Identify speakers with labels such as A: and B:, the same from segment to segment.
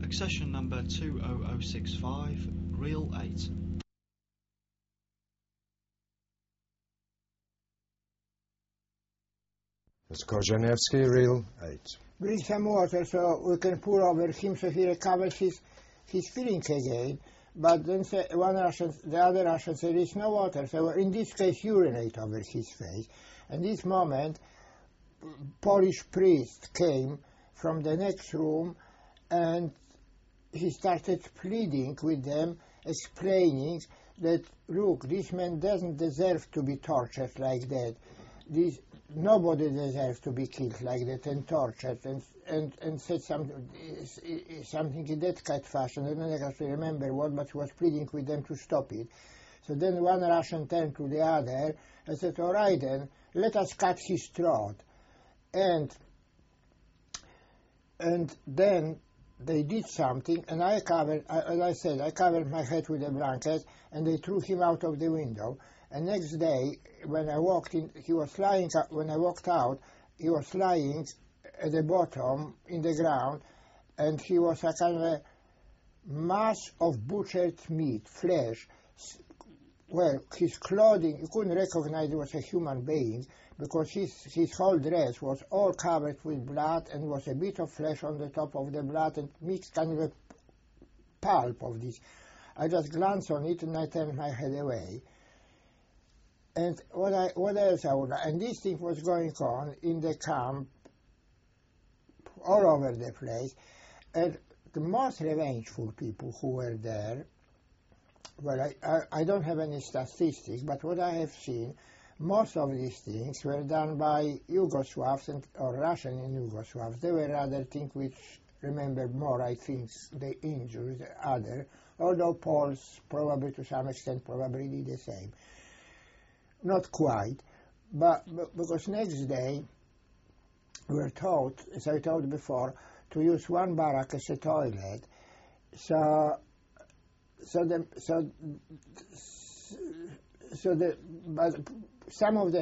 A: Accession number 20065, reel 8.
B: Mr. Korzeniewski, reel 8.
C: Bring some water so we can pour over him so he recovers his feelings again. But then the other Russian said, there is no water. So in this case, urinate over his face. And this moment, Polish priest came from the next room and he started pleading with them, explaining that, look, this man doesn't deserve to be tortured like that. Nobody deserves to be killed like that and tortured, and said something in that kind of fashion. I don't actually remember what, but he was pleading with them to stop it. So then one Russian turned to the other and said, all right then, let us cut his throat. And then they did something, and I covered my head with a blanket, and they threw him out of the window. And next day, when I walked in, when I walked out, he was lying at the bottom in the ground, and he was a kind of a mass of butchered meat, flesh. Well, his clothing, you couldn't recognize it was a human being, because his whole dress was all covered with blood, and was a bit of flesh on the top of the blood, and mixed kind of a pulp of this. I just glanced on it, and I turned my head away. And what else I would like? And this thing was going on in the camp, all over the place. And the most revengeful people who were there, well, I don't have any statistics, but what I have seen, most of these things were done by Yugoslavs or Russian in Yugoslavs. They were other things which remember more, I think, the injuries, the other, although Poles probably to some extent probably did the same. Not quite, but because next day we were told, as I told before, to use one barrack as a toilet. But some of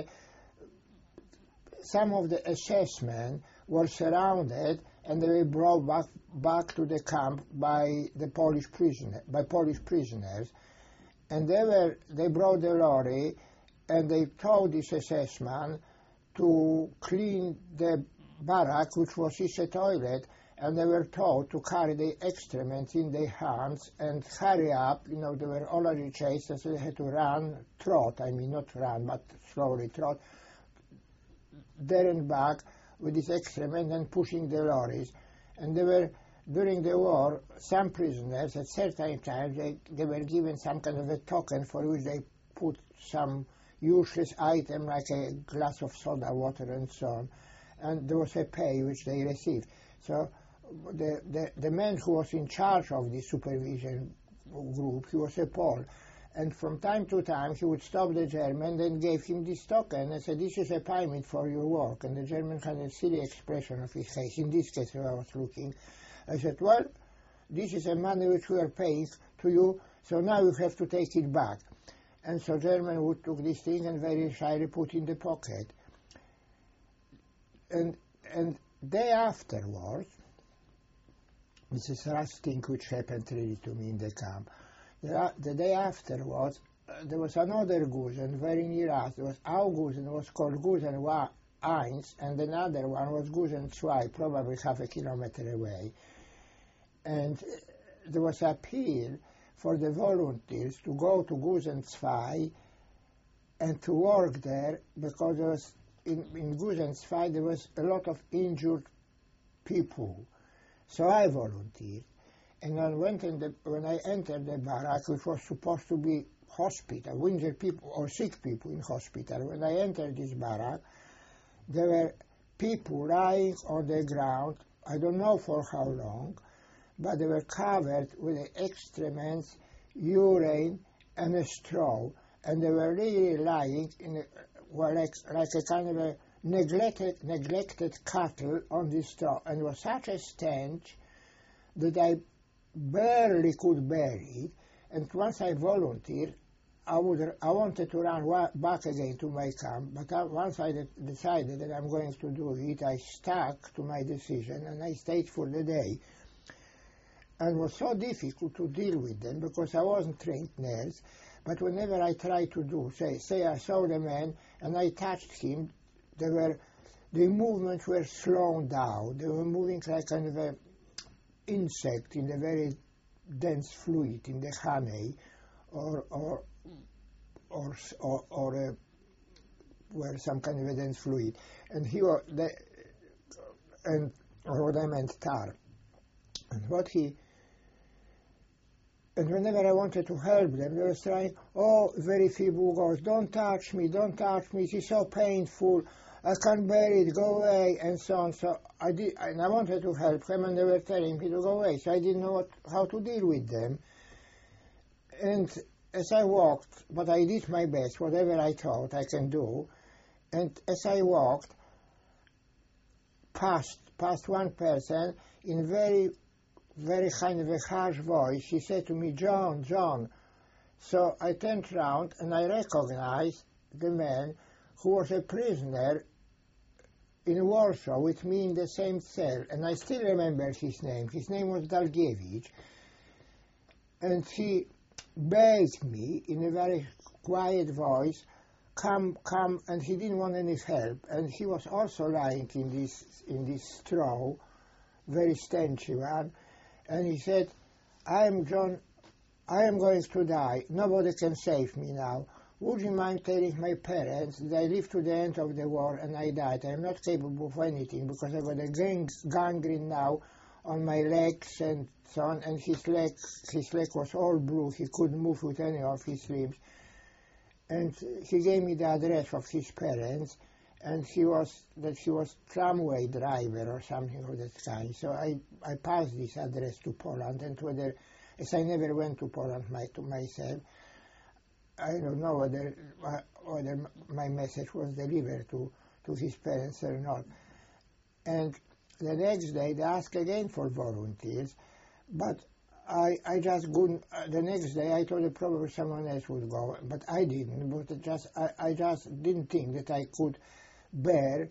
C: the SS men were surrounded, and they were brought back to the camp by Polish prisoners, and they brought the lorry. And they told this SS man to clean the barrack, which was his toilet, and they were told to carry the excrement in their hands and hurry up. You know, they were already chased, so they had to not run, but slowly trot, there and back with this excrement and pushing the lorries. And they were, during the war, some prisoners, at certain times, they were given some kind of a token for which they put some useless item like a glass of soda water and so on, and there was a pay which they received. So the man who was in charge of the supervision group, he was a Pole, and from time to time he would stop the German and gave him this token and said, this is a payment for your work. And the German had a silly expression of his face. In this case, I was looking, I said, well, this is a money which we are paying to you, so now you have to take it back. And so German would took this thing and very shyly put in the pocket. And day afterwards, this is the last thing which happened really to me in the camp. The day afterwards, there was another Gusen very near us. There was our Gusen, was called Gusen 1, and another one was Gusen 2, probably half a kilometer away. And there was an appeal for the volunteers to go to Gusen 2 and to work there, because there was in Gusen 2 there was a lot of injured people. So I volunteered, and when I entered the barrack, which was supposed to be hospital, injured people or sick people in hospital, when I entered this barrack, there were people lying on the ground, I don't know for how long, but they were covered with excrements, urine, and a straw, and they were really lying like a kind of a neglected cattle on this straw, and it was such a stench that I barely could bear it. And once I volunteered, I wanted to run back again to my camp, but once I decided that I'm going to do it, I stuck to my decision, and I stayed for the day. and was so difficult to deal with them because I wasn't trained nurse. But whenever I tried to do, say I saw the man and I touched him, the movements were slowed down. They were moving like kind of an insect in a very dense fluid, in the honey, or were some kind of a dense fluid. And he was or what I meant tar. And whenever I wanted to help them, they were trying, oh, very feeble voice, don't touch me, it is so painful, I can't bear it, go away, and so on. So I did, and I wanted to help them, and they were telling me to go away, so I didn't know how to deal with them. And as I walked, but I did my best, whatever I thought I can do, and as I walked, past one person, in very kind of a harsh voice, she said to me, John, John. So I turned round and I recognized the man who was a prisoner in Warsaw with me in the same cell, and I still remember his name. His name was Dalgiewicz, and he begged me in a very quiet voice, come, and he didn't want any help, and he was also lying in this straw, very stench one. And he said, I am John, I am going to die. Nobody can save me now. Would you mind telling my parents that I lived to the end of the war and I died? I am not capable of anything because I got a gangrene now on my legs and so on. And his leg was all blue. He couldn't move with any of his limbs. And he gave me the address of his parents. And he was tramway driver or something of that kind. So I passed this address to Poland, and as I never went to Poland myself, I don't know whether my message was delivered to his parents or not. And the next day they asked again for volunteers, but I just couldn't. The next day I thought that probably someone else would go, but I didn't. But I just didn't think that I could bear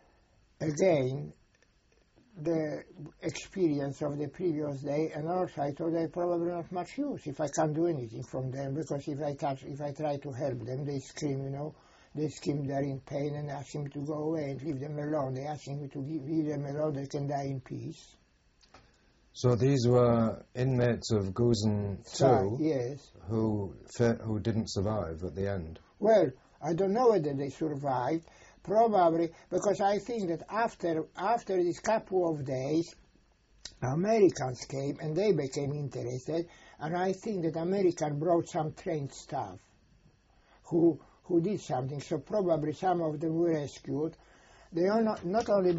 C: again the experience of the previous day, and also I thought they probably not much use if I can't do anything from them, because if I try to help them, they scream, they scream they're in pain and ask him to go away and leave them alone. They ask him to leave them alone, they can die in peace.
B: So these were inmates of Gusen II,
C: yes,
B: who didn't survive at the end.
C: Well, I don't know whether they survived. Probably, because I think that after this couple of days, Americans came and they became interested, and I think that Americans brought some trained staff who did something. So probably some of them were rescued. They not only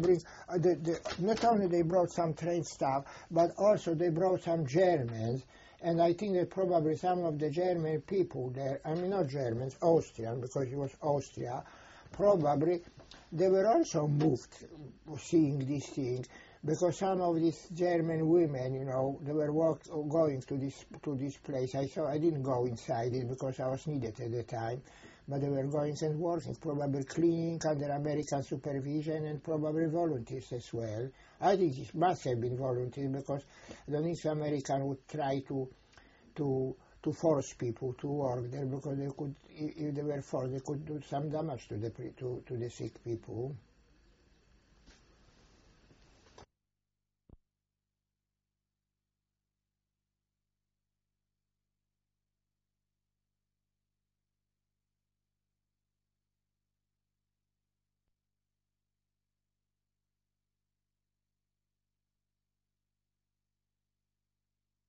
C: they brought some trained staff, but also they brought some Germans. And I think that probably some of the German people there, I mean not Germans, Austrian, because it was Austria. Probably they were also moved seeing this thing, because some of these German women, they were going to this place. I didn't go inside it because I was needed at the time, but they were going and working, probably cleaning under American supervision, and probably volunteers as well. I think it must have been volunteers, because I don't think Americans would try to force people to work there, because they could, if they were forced, they could do some damage to the sick people.